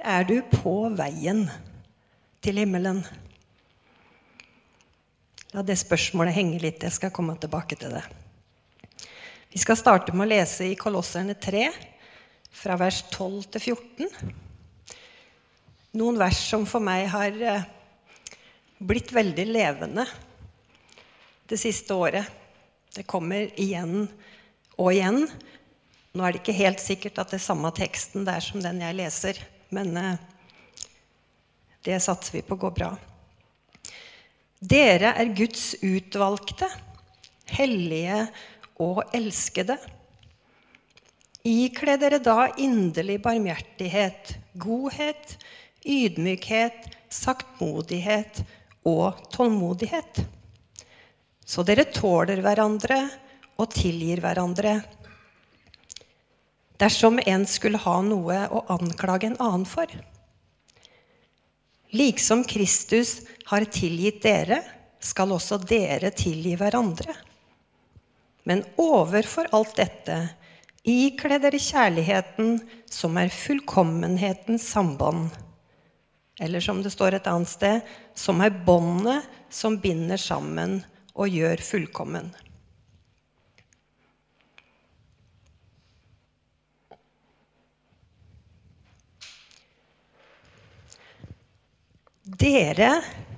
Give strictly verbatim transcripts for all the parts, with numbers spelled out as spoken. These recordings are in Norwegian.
er du på veien til himmelen? La det spørsmålet henge litt, jeg skal komme tilbake til det. Vi skal starte med å lese i Kolosserne tre, fra vers tolv til fjorten. Noen vers som for meg har blitt veldig levende det siste året. Det kommer igjen og igjen. Nå er det ikke helt sikkert at det er samme teksten der som den jeg leser, men det satser vi på går bra. Dere er Guds utvalgte, hellige og elskede. Ikle dere da inderlig barmhjertighet, godhet, ydmykhet, saktmodighet og tålmodighet. Så dere tåler hverandre og tilgir hverandre. Dersom en skulle ha noe å anklage en annen for. Liksom Kristus har tilgitt dere, skal også dere tilgi hverandre. Men overfor alt dette, ikle dere kjærligheten som er fullkommenhetens samband. Eller som det står et annet sted, som er båndet som binder sammen og gjør fullkommen. Dere,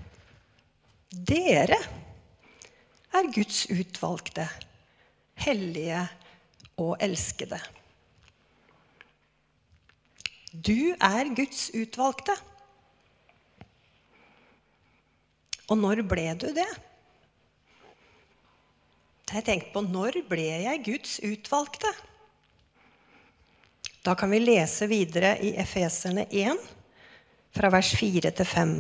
dere er Guds utvalgte, hellige og elskede. Du er Guds utvalgte. Og når ble du det? Jeg tenkte på, når ble jeg Guds utvalgte? Da kan vi lese videre i Efeserne én, fra vers fire til fem.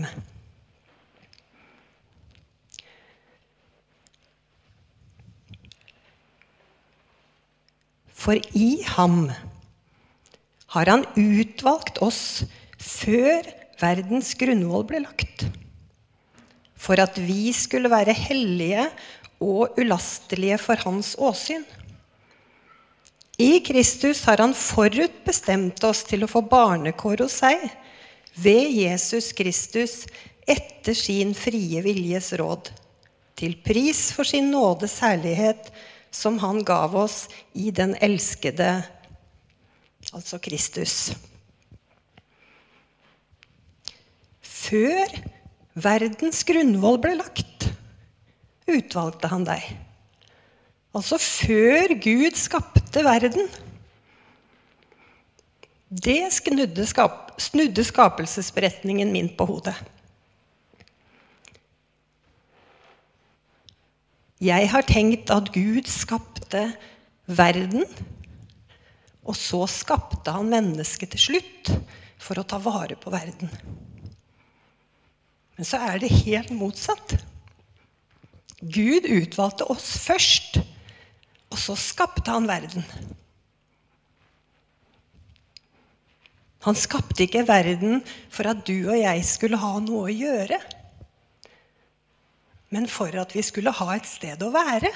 For i ham har han utvalgt oss før verdens grunnvoll ble lagt, for at vi skulle være hellige og ulastelige for hans åsyn. I Kristus har han forutbestemt oss til å få barnekår hos seg, ved Jesus Kristus etter sin frie viljes råd, til pris for sin nådes herlighet som han gav oss i den elskede, altså Kristus. Før verdens grunnvoll ble lagt, utvalgte han deg. Altså før Gud skapte verden. Det snudde, skap, snudde skapelsesberetningen min på hodet. Jeg har tenkt at Gud skapte verden, og så skapte han mennesket til slutt for å ta vare på verden. Men så er det helt motsatt. Gud utvalgte oss først, og så skapte han verden. Han skapte ikke verden for at du og jeg skulle ha noe å gjøre, men for at vi skulle ha et sted å være.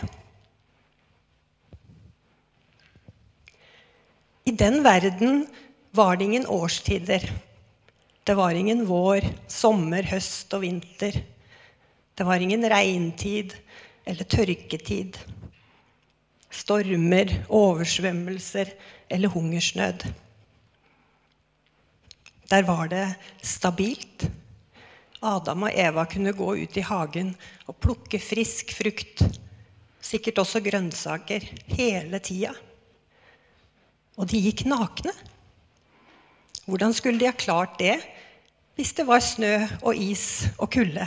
I den verden var det ingen årstider. Det var ingen vår, sommer, høst og vinter. Det var ingen regntid eller tørketid. Stormer, oversvømmelser eller hungersnød. Der var det stabilt. Adam og Eva kunne gå ut i hagen og plukke frisk frukt, sikkert også grønnsaker, hele tida. Og de gikk nakne. Hvordan skulle de ha klart det hvis det var snø og is og kulde?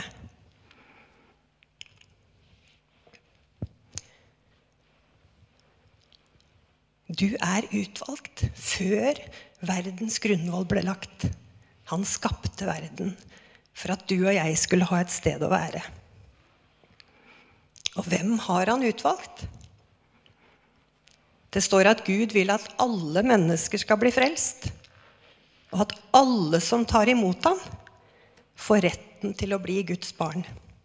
Du er utvalgt før verdens grunnvoll ble lagt. Han skapte verden for at du og jeg skulle ha et sted å være. Og hvem har han utvalgt? Det står at Gud vil at alle mennesker skal bli frelst, og at alle som tar imot ham får retten til å bli Guds barn.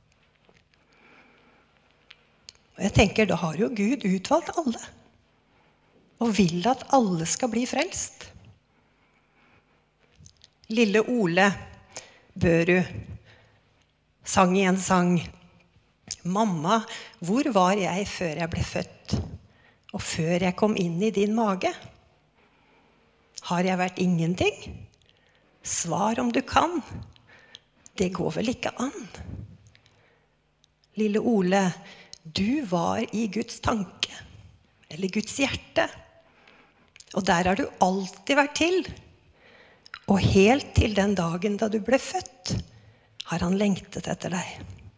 Og jeg tenker, da har jo Gud utvalgt alle, og vil at alle skal bli frelst. Lille Ole Børud sang i en sang: Mamma, hvor var jeg før jeg ble født, og før jeg kom inn i din mage? Har jeg vært ingenting? Svar om du kan. Det går vel ikke an. Lille Ole, du var i Guds tanke, eller Guds hjerte. Og der har du alltid vært til. Og helt til den dagen da du ble født, har han lengtet etter deg.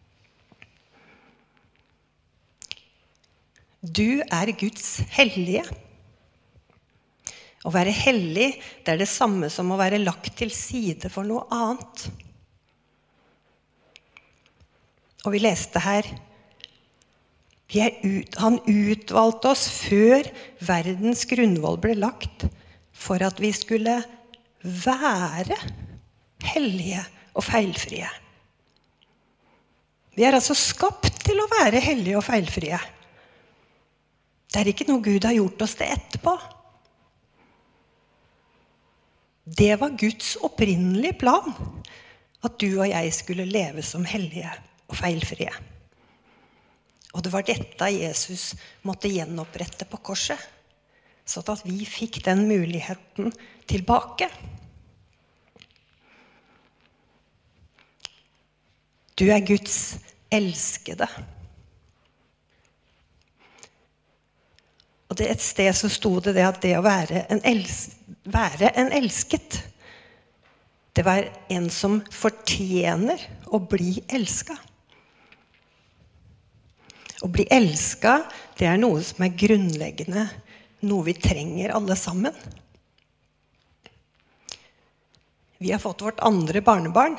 Du er Guds hellige. Å være hellig, det er det samme som å være lagt til side for noe annet. Og vi leste her, vi er ut, han utvalgte oss før verdens grunnvoll ble lagt, for at vi skulle være hellige og feilfrie. Vi er altså skapt til å være hellige og feilfrie. Det er ikke noe Gud har gjort oss det etterpå. Det var Guds opprinnelige plan, at du og jeg skulle leve som hellige og feilfrie. Og det var dette Jesus måtte gjenopprette på korset, så at vi fikk den muligheten tilbake. Du er Guds elskede. Og det et sted så stod det det at det å være en, els være en elsket, det var en som fortjener å bli elsket. Å bli elsket, det er noe som er grunnleggende, noe vi trenger alle sammen. Vi har fått vårt andre barnebarn,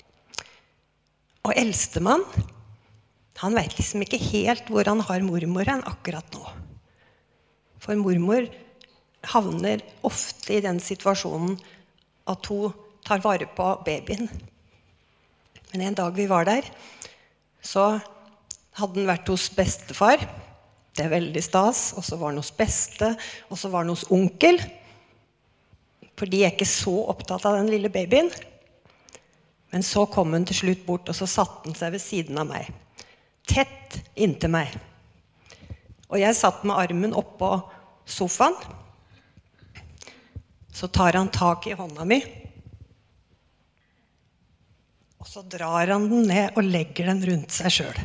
og eldstemann, han vet liksom ikke helt hvor han har mormoren akkurat nå. For mormor havner ofte i den situasjonen at hun tar vare på babyen. Men en dag vi var der, så hadde han vært hos bestefar. Det er veldig stas. Og så var han hos beste, og så var han hos onkel. For de er ikke så opptatt av den lille babyen. Men så kom han til slutt bort, og så satte han seg ved siden av meg. Tett inntil meg. Og jeg satt med armen opp på sofaen. Så tar han tak i hånda mi. Og så drar han den ned og legger den rundt seg selv.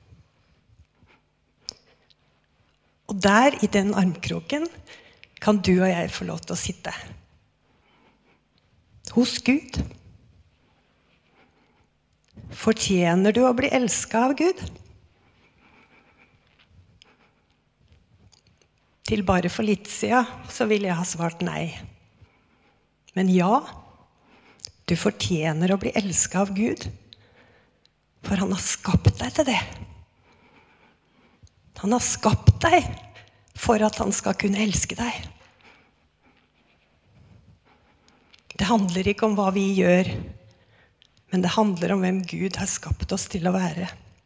Og der i den armkroken kan du og jeg få lov til å sitte. Hos Gud. Fortjener du å bli elsket av Gud? Til bare for litt siden så ville jeg ha svart nei. Men ja, du fortjener å bli elsket av Gud, for han har skapt deg til det. Han har skapt deg for at han skal kunne elske deg. Det handler ikke om hva vi gjør, men det handler om hvem Gud har skapt oss til å være.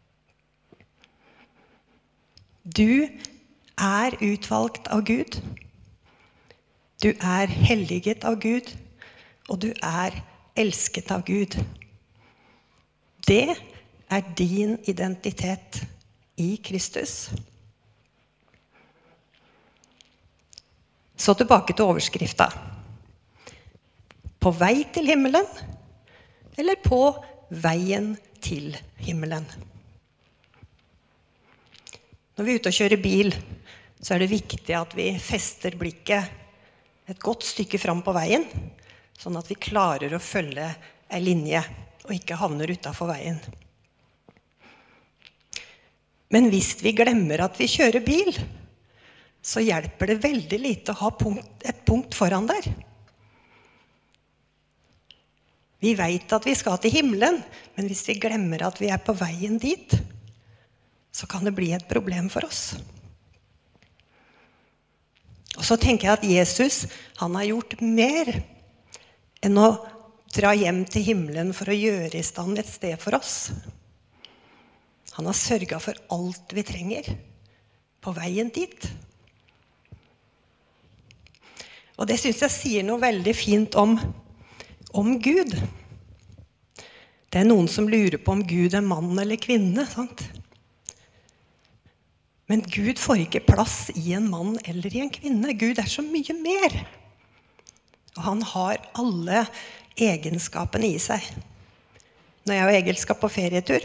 Du er utvalgt av Gud. Du er helliget av Gud, og du er elsket av Gud. Det er din identitet i Kristus. Så tilbake til overskriften. På vei til himmelen, eller på veien til himmelen. Når vi er ute og kjører bil, så er det viktig at vi fester blikket et godt stykke fram på veien, sånn at vi klarer å følge en linje, og ikke havner utenfor veien. Men hvis vi glemmer at vi kjører bil, så hjelper det veldig lite å ha punkt, et punkt foran der. Vi vet at vi skal til himmelen, men hvis vi glemmer at vi er på veien dit, så kan det bli et problem for oss. Og så tenker jeg at Jesus, han har gjort mer enn å dra hjem til himmelen for å gjøre i stand et sted for oss. Han har sørget for alt vi trenger på veien dit. Og det synes jeg sier noe veldig fint om om Gud. Det er noen som lurer på om Gud er mann eller kvinne, sant? Men Gud får ikke plass i en mann eller i en kvinne. Gud er så mye mer. Og han har alle egenskapene i seg. Når jeg og Egil skal på ferietur,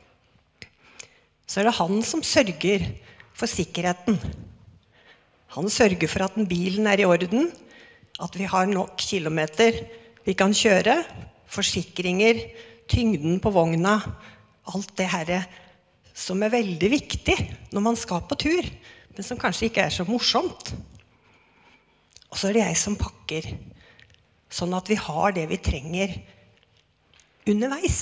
så er det han som sørger for sikkerheten. Han sørger for at bilen er i orden, at vi har nok kilometer vi kan kjøre, forsikringer, tyngden på vogna, alt det her som er veldig viktig når man skal på tur, men som kanskje ikke er så morsomt. Og så er det jeg som pakker, sånn at vi har det vi trenger underveis.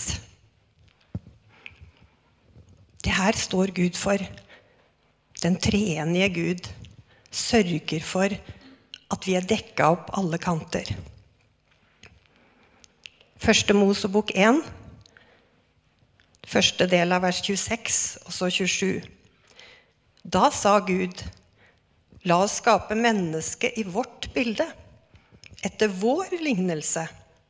Det her står Gud for. Den treenige Gud sørger for at vi er dekket opp alle kanter. Første Mosebok én, første del av vers tjueseks og så tjuesju. Da sa Gud, la oss skape mennesket i vårt bilde, etter vår lignelse.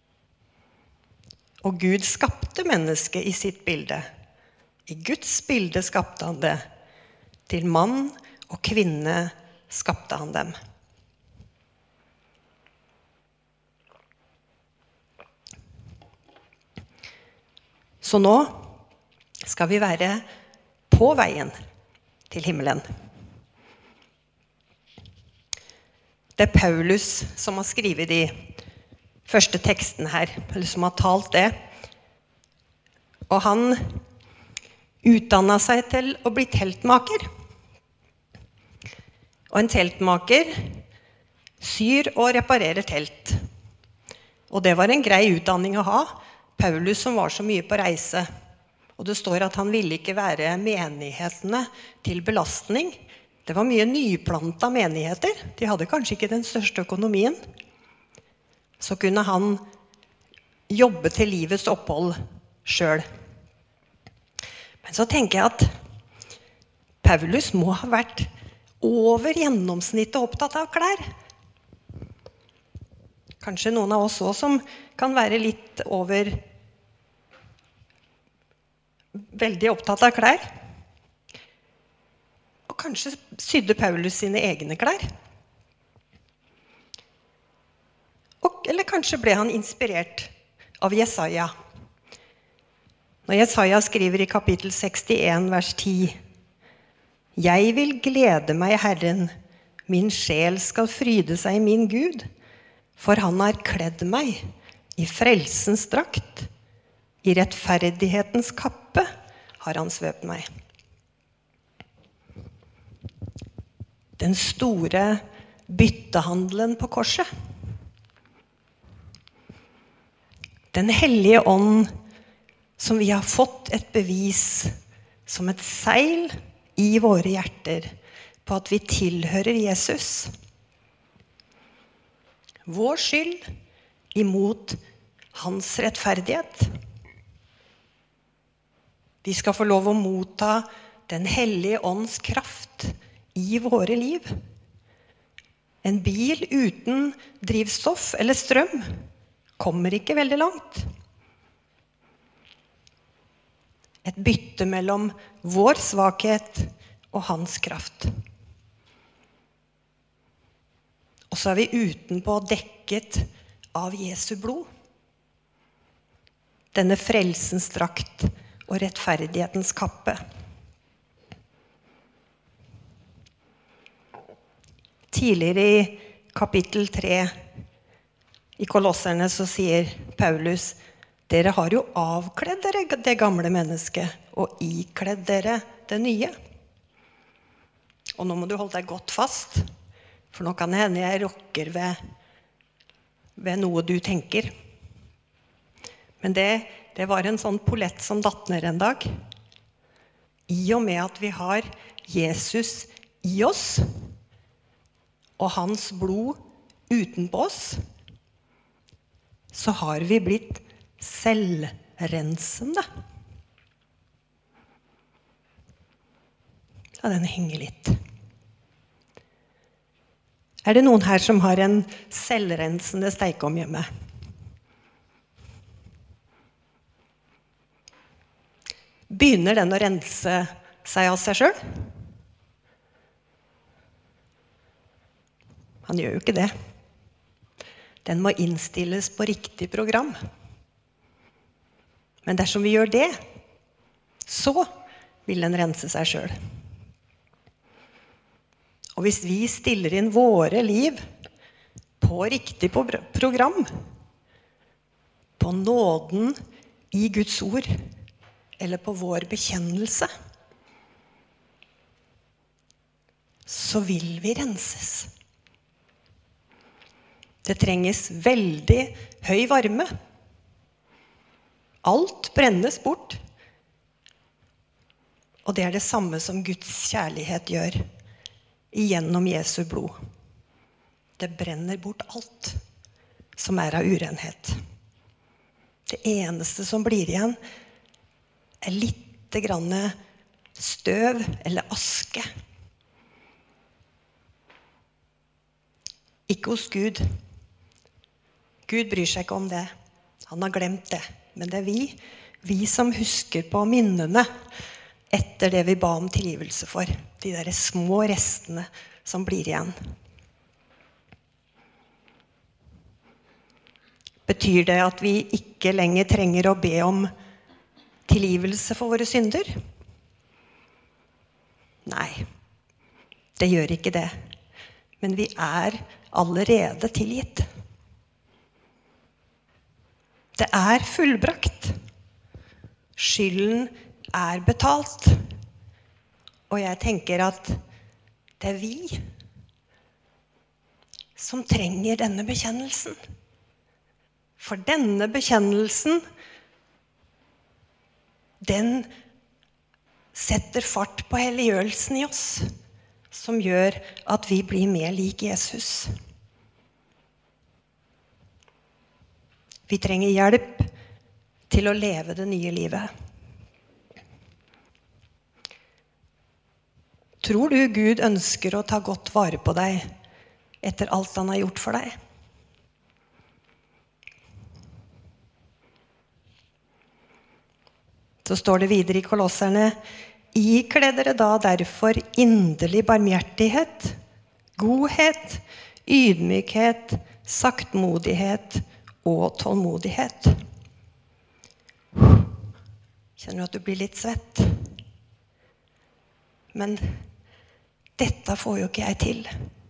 Og Gud skapte mennesket i sitt bilde. I Guds bilde skapte han det. Til mann og kvinne skapte han dem. Så nå skal vi være på veien til himmelen. Det er Paulus som har skrevet de første teksten her, eller som har talt det. Og han utdannet seg til å bli teltmaker. Og en teltmaker syr og reparerer telt. Og det var en grei utdanning å ha. Paulus som var så mye på reise. Og det står at han ville ikke være menighetene til belastning. Det var mye nyplanta menigheter. De hadde kanskje ikke den største økonomien. Så kunne han jobbe til livets opphold selv. Men så tenker jeg at Paulus må ha vært over gjennomsnittet opptatt av klær. Kanskje noen av oss også som kan være litt over veldig opptatt av klær. Og kanskje sydde Paulus sine egne klær. Og, eller kanskje ble han inspirert av Jesaja. Når Jesaja skriver i kapittel sekstien, vers ti. Jeg vil glede meg, Herren, min sjel skal fryde seg i min Gud, for han har kledd meg i frelsens drakt, i rettferdighetens kappe har han svøpt meg. Den store byttehandelen på korset. Den hellige ånd som vi har fått et bevis som et seil i våre hjerter på at vi tilhører Jesus. Vår skyld imot hans rettferdighet. Vi skal få lov å motta den hellige ånds kraft i våre liv. En bil uten drivstoff eller strøm kommer ikke veldig langt. Et bytte mellom vår svakhet og hans kraft. Og så er vi utenpå dekket av Jesu blod. Denne frelsens drakt og rettferdighetens kappe. Tidligere i kapittel tre i Kolosserne så sier Paulus, dere har jo avkledd dere det gamle mennesket og ikledd dere det nye. Og nå må du holde deg godt fast, for nå kan det hende jeg rokker ved, ved noe du tenker. Men det, det var en sånn polett som datt ned en dag. I og med at vi har Jesus i oss, og hans blod utenpå oss, så har vi blitt selvrensende. Ja, den henger litt. Er det noen her som har en selvrensende stekeovn hjemme? begynner den å rense seg av seg selv? Han gjør jo ikke det. Den må innstilles på riktig program. Men dersom vi gjør det, så vil den rense seg selv. Og hvis vi stiller inn våre liv på riktig program, på nåden i Guds ord, eller på vår bekjennelse, så vil vi renses. Det trenges veldig høy varme. Alt brennes bort. Og det er det samme som Guds kjærlighet gjør igjennom Jesu blod. Det brenner bort alt som er av urenhet. Det eneste som blir igjen er litt grann støv eller aske. Ikke hos Gud. Gud bryr seg ikke om det. Han har glemt det. Men det er vi, vi som husker på minnene etter det vi ba om tilgivelse for. De der små restene som blir igjen. Betyr det at vi ikke lenger trenger å be om tilgivelse for våre synder? Nei, det gjør ikke det. Men vi er allerede tilgitt. Det er fullbrakt. Skylden er betalt. Og jeg tenker at det er vi som trenger denne bekjennelsen. For denne bekjennelsen, den setter fart på helliggjørelsen i oss, som gjør at vi blir mer lik Jesus. Vi trenger hjelp til å leve det nye livet. Tror du Gud ønsker å ta godt vare på deg etter alt han har gjort for deg? Så står det videre i Kolosserne: ikle dere da derfor inderlig barmhjertighet, godhet, ydmykhet, saktmodighet og tålmodighet. Kjenner du at du blir litt svett? Men dette får jo ikke jeg til.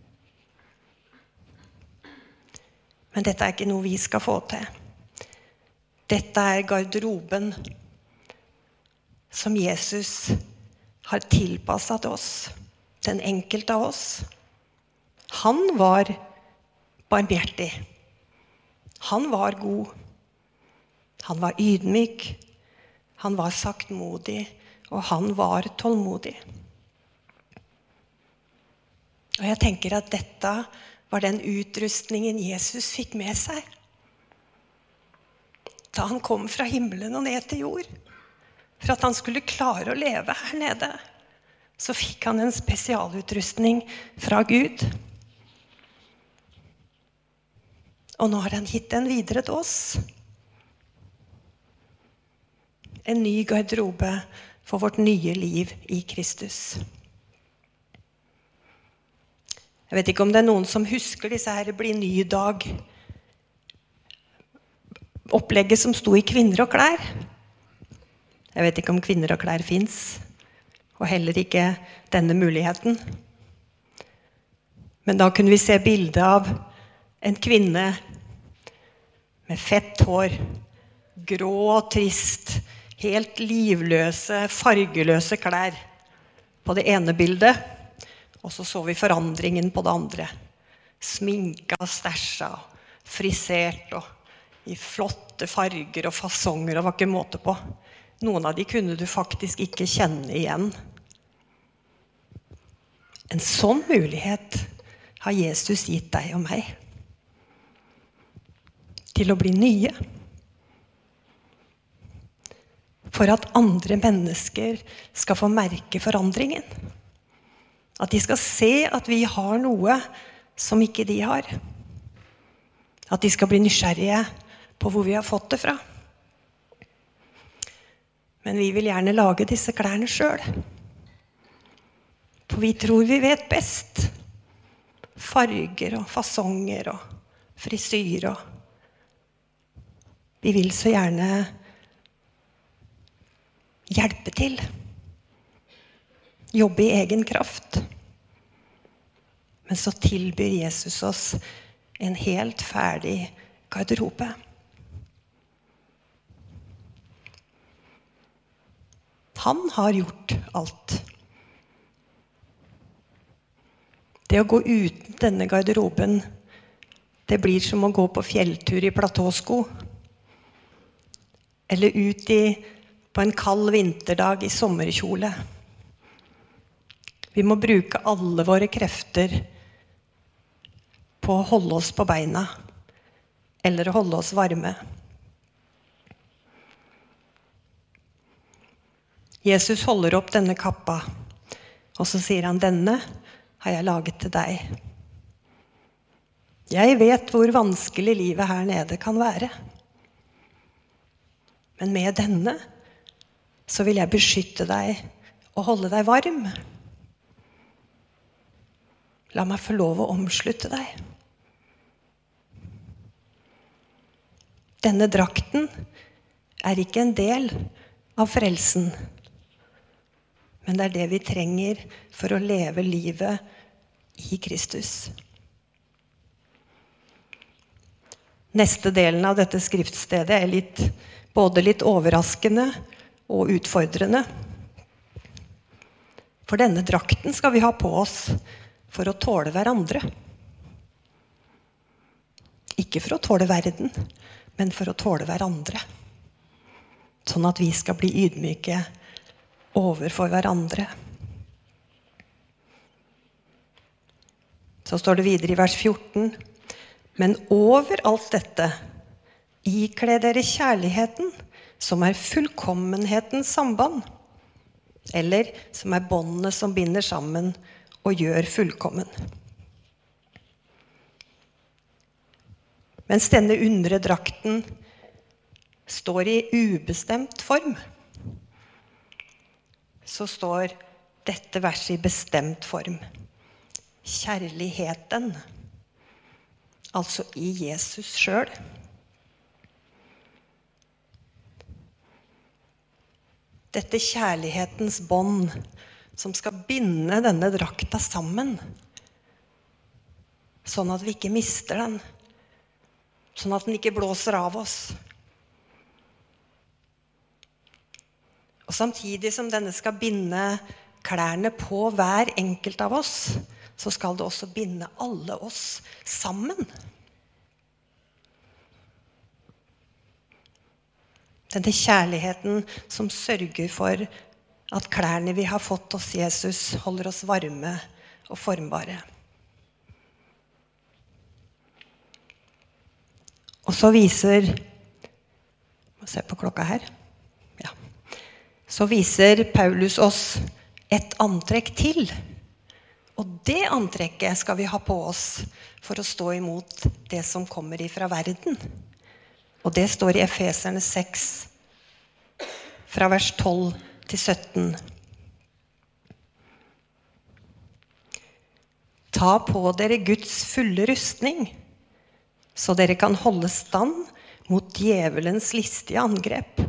Men dette er ikke noe vi skal få til. Dette er garderoben som Jesus har tilpasset oss, den enkelte av oss. Han var barmhjertig. Han var god. Han var ydmyk. Han var saktmodig, og han var tålmodig. Og jeg tenker at dette var den utrustningen Jesus fikk med seg da han kom fra himmelen og ned til jord. For at han skulle klare å leve her nede, så fikk han en spesialutrustning fra Gud. Og nå har han gitt den videre til oss. En ny garderobe for vårt nye liv i Kristus. Jeg vet ikke om det er noen som husker disse her blir ny dag. Opplegget som sto i Kvinner og klær. Jeg vet ikke om Kvinner og klær finnes, og heller ikke denne muligheten. Men da kunne vi se bildet av en kvinne med fett hår, grå og trist, helt livløse, fargeløse klær på det ene bildet, og så så vi forandringen på det andre. Sminka, stæsja, frisert og i flotte farger og fasonger, og var ikke måte på. Noen av de kunne du faktisk ikke kjenne igjen. En sånn mulighet har Jesus gitt deg og meg. Til å bli nye. For at andre mennesker skal få merke forandringen. At de skal se at vi har noe som ikke de har. At de skal bli nysgjerrige på hvor vi har fått det fra. Men vi vil gjerne lage disse klærne selv. For vi tror vi vet best. Farger og fasonger og frisyr og vi vil så gjerne hjelpe til. Jobbe i egen kraft. Men så tilbyr Jesus oss en helt ferdig garderobe. Han har gjort alt. Det å gå uten denne garderoben, det blir som å gå på fjelltur i platåsko. Eller ut i, på en kald vinterdag i sommerkjole. Vi må bruke alle våre krefter på å holde oss på beina, eller å holde oss varme. Jesus holder opp denne kappa, og så sier han, denne har jeg laget til deg. Jeg vet hvor vanskelig livet her nede kan være. Men med denne så vil jeg beskytte deg og holde deg varm. La meg få lov å omslutte deg. Denne drakten er ikke en del av frelsen, men det er det vi trenger for å leve livet i Kristus. Neste delen av dette skriftstedet er litt, både litt overraskende og utfordrende. For denne drakten skal vi ha på oss for å tåle hverandre. Ikke for å tåle verden, men for å tåle hverandre. Sånn at vi skal bli ydmyke overfor hverandre. Så står det videre i vers fjorten. Men over alt dette, ikle dere kjærligheten, som er fullkommenhetens samband, eller som er båndene som binder sammen og gjør fullkommen. Mens denne undre drakten står i ubestemt form, så står dette verset i bestemt form. Kjærligheten, altså i Jesus selv. Dette kjærlighetens bånd som skal binde denne drakta sammen, sånn at vi ikke mister den, sånn at den ikke blåser av oss. Og samtidig som denne skal binde klærne på hver enkelt av oss, så skal det også binde alle oss sammen. Denne kjærligheten som sørger for at klærne vi har fått hos Jesus holder oss varme og formbare. Og så viser, må se på klokka her, ja. Så viser Paulus oss et antrekk til. Og det antrekket skal vi ha på oss for å stå imot det som kommer ifra verden. Og det står i Efeserne seks, fra vers tolv til sytten. Ta på dere Guds fulle rustning, så dere kan holde stand mot djevelens listige angrep.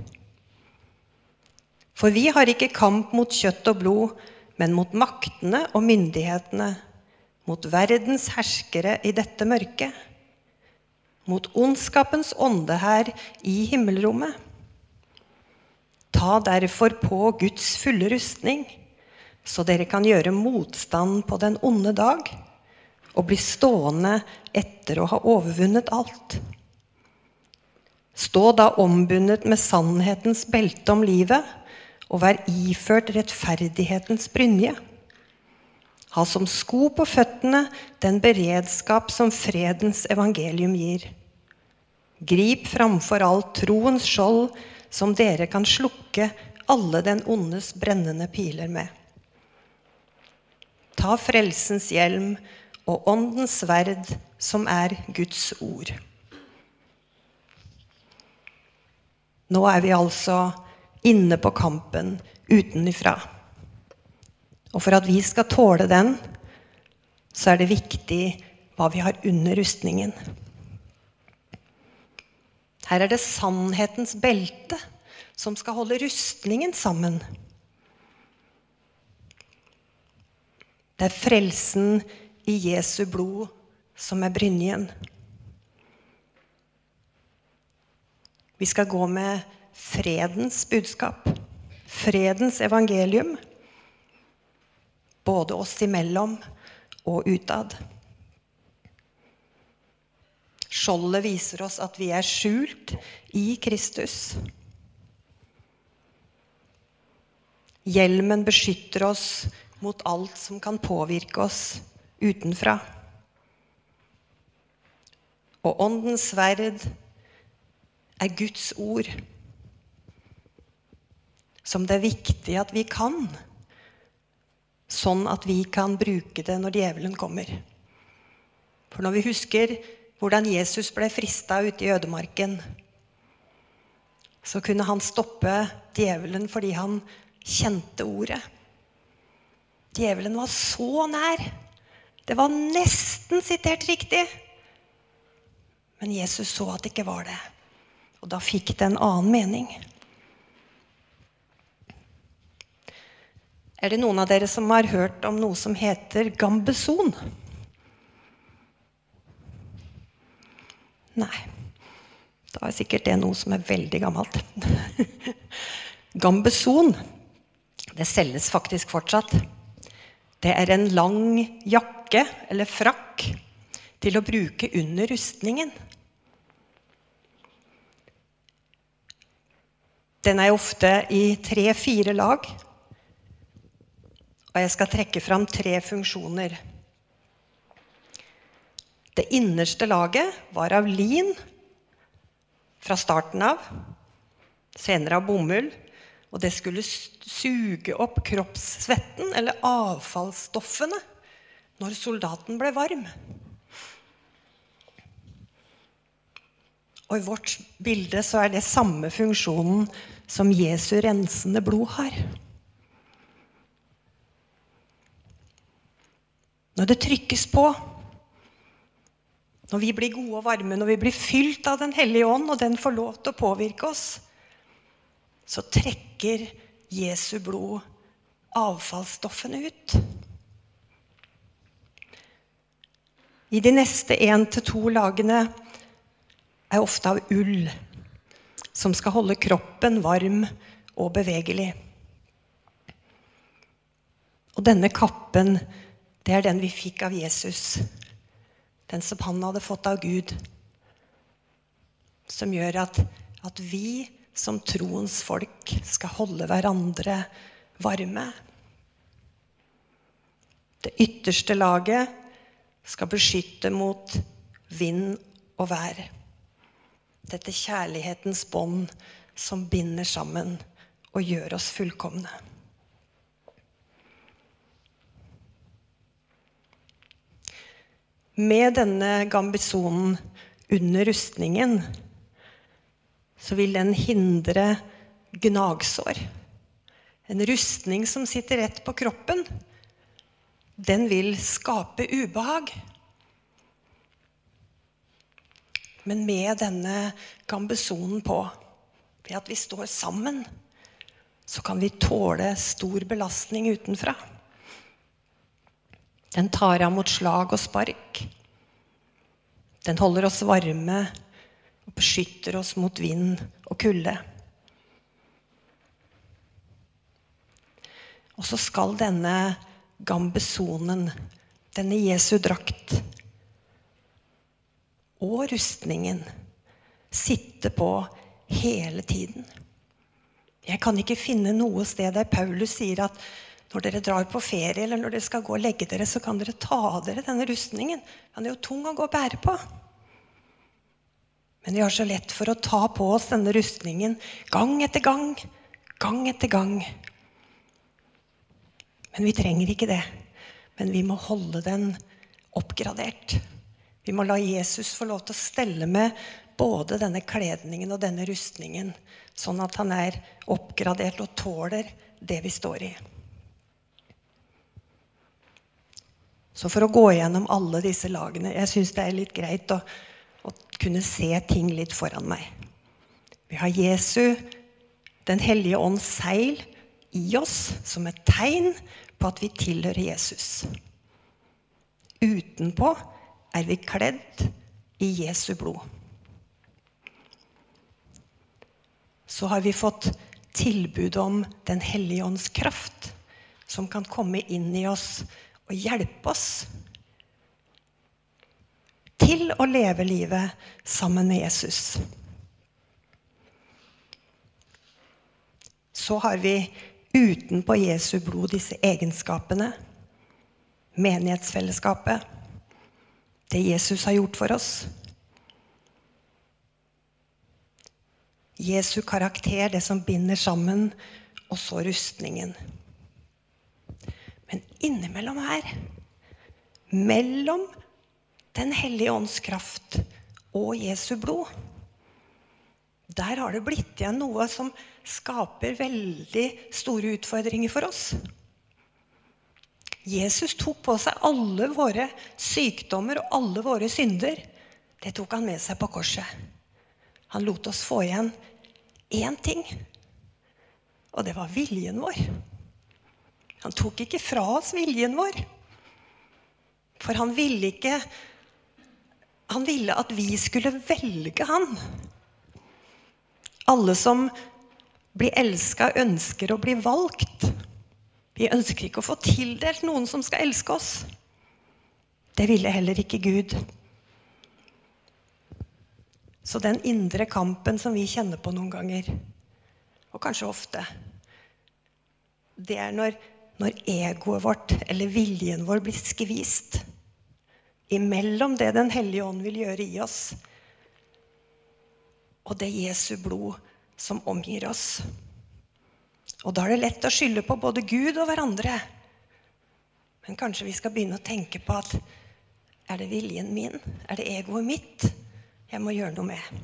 For vi har ikke kamp mot kjøtt og blod, men mot maktene og myndighetene, mot verdens herskere i dette mørket, mot ondskapens ånde her i himmelrommet. Ta derfor på Guds fulle rustning, så dere kan gjøre motstand på den onde dag, og bli stående etter å ha overvunnet alt. Stå da ombundet med sannhetens belte om livet, og vær iført rettferdighetens brynje. Ha som sko på føttene den beredskap som fredens evangelium gir. Grip framfor alt troens skjold, som dere kan slukke alle den ondes brennende piler med. Ta frelsens hjelm og åndens sverd, som er Guds ord. Nå er vi altså inne på kampen utenifra. Og for at vi skal tåle den, så er det viktig hva vi har under rustningen. Her er det sannhetens belte som skal holde rustningen sammen. Det er frelsen i Jesu blod som er brynjen. Vi skal gå med fredens budskap, fredens evangelium, både oss imellom og utad. Skjoldet viser oss at vi er skjult i Kristus. Hjelmen beskytter oss mot alt som kan påvirke oss utenfra. Og åndens sverd er Guds ord, som det er viktig at vi kan, sånn at vi kan bruke det når djevelen kommer. For når vi husker hvordan Jesus ble fristet ute i ødemarken, så kunne han stoppe djevelen fordi han kjente ordet. Djevelen var så nær. Det var nesten sitert riktig. Men Jesus så at det ikke var det. Og da fikk det en annen mening. Er det noen av dere som har hørt om noe som heter gambeson? Nei, da er sikkert det noe som er veldig gammelt. Gambeson, det selges faktisk fortsatt. Det er en lang jakke eller frakk til å bruke under rustningen. Den er ofte i tre-fire lag, og jeg skal trekke fram tre funksjoner. Det innerste laget var av lin fra starten av, senere av bomull, og det skulle suge opp kroppssvetten eller avfallsstoffene når soldaten ble varm. Og i vårt bilde så er det samme funksjonen som Jesu rensende blod har. Når det trykkes på, når vi blir gode og varme, når vi blir fylt av den hellige ånd, og den får lov til å påvirke oss, så trekker Jesu blod avfallsstoffene ut. I de neste en til to lagene er ofte av ull, som skal holde kroppen varm og bevegelig. Og denne kappen, det er den vi fikk av Jesus. Den som han hadde fått av Gud. Som gjør at, at vi som troens folk skal holde hverandre varme. Det ytterste laget skal beskytte mot vind og vær. Dette kjærlighetens bånd som binder sammen og gjør oss fullkomne. Med denne gambesonen under rustningen så vil den hindre gnagsår. En rustning som sitter rett på kroppen, den vil skape ubehag. Men med denne gambesonen på, ved at vi står sammen, så kan vi tåle stor belastning utenfra. Den tar av mot slag og spark. Den holder oss varme og beskytter oss mot vind og kulde. Og så skal denne gambesonen, denne Jesu drakt og rustningen sitte på hele tiden. Jeg kan ikke finne noe sted der Paulus sier at når dere drar på ferie, eller når dere skal gå og legge dere, så kan dere ta av dere denne rustningen. Den er jo tung å gå og bære på. Men vi har så lett for å ta på oss denne rustningen gang etter gang, gang etter gang. Men vi trenger ikke det. Men vi må holde den oppgradert. Vi må la Jesus få lov til å stelle med både denne kledningen og denne rustningen, sånn at han er oppgradert og tåler det vi står i. Så for å gå gjennom alle disse lagene, jeg synes det er litt greit å, å kunne se ting litt foran meg. Vi har Jesu, den hellige ånds seil i oss, som et tegn på at vi tilhører Jesus. Utenpå er vi kledd i Jesu blod. Så har vi fått tilbud om den hellige ånds kraft, som kan komme inn i oss og hjelpe oss til å leve livet sammen med Jesus. Så har vi utenpå Jesu blod disse egenskapene, menighetsfellesskapet, det Jesus har gjort for oss. Jesu karakter, det som binder sammen, og så rustningen. Men innimellom her, mellom den hellige ånds kraft og Jesu blod, der har det blitt igjen noe som skaper veldig store utfordringer for oss. Jesus tok på seg alle våre sykdommer og alle våre synder. Det tok han med seg på korset. Han lot oss få igjen én ting, og det var viljen vår. Han tok ikke fra oss viljen vår, for han ville ikke, han ville at vi skulle velge han. Alle som blir elsket ønsker å bli valgt. Vi ønsker ikke å få tildelt noen som skal elske oss. Det ville heller ikke Gud. Så den indre kampen som vi kjenner på noen ganger, og kanskje ofte, det er når, når egoet vårt eller viljen vår blir skvist imellom det den hellige ånd vil gjøre i oss, og det Jesu blod som omgir oss. Og da er det lett å skylde på både Gud og hverandre. Men kanskje vi skal begynne å tenke på at er det viljen min? Er det egoet mitt? Jeg må gjøre noe med.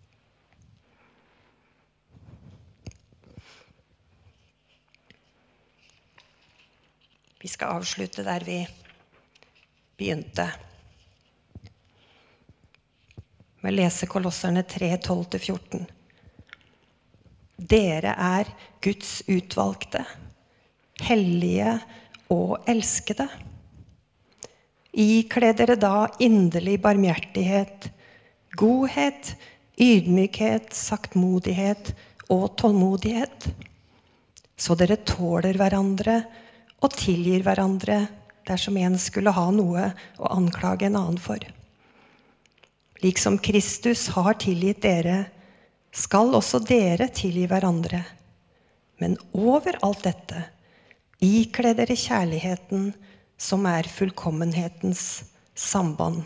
Vi skal avslutte der vi begynte. Med å lese Kolosserne tre, tolv til fjorten. Dere er Guds utvalgte, hellige og elskede. Ikle dere da inderlig barmhjertighet, godhet, ydmykhet, saktmodighet og tålmodighet, så dere tåler hverandre og tilgir hverandre dersom en skulle ha noe å anklage en annen for. Liksom Kristus har tilgitt dere, skal også dere tilgi hverandre. Men over alt dette, ikle dere kjærligheten som er fullkommenhetens samband.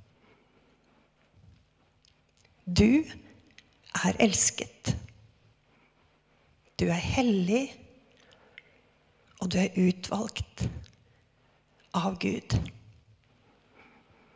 Du er elsket. Du er hellig, og du er utvalgt av Gud.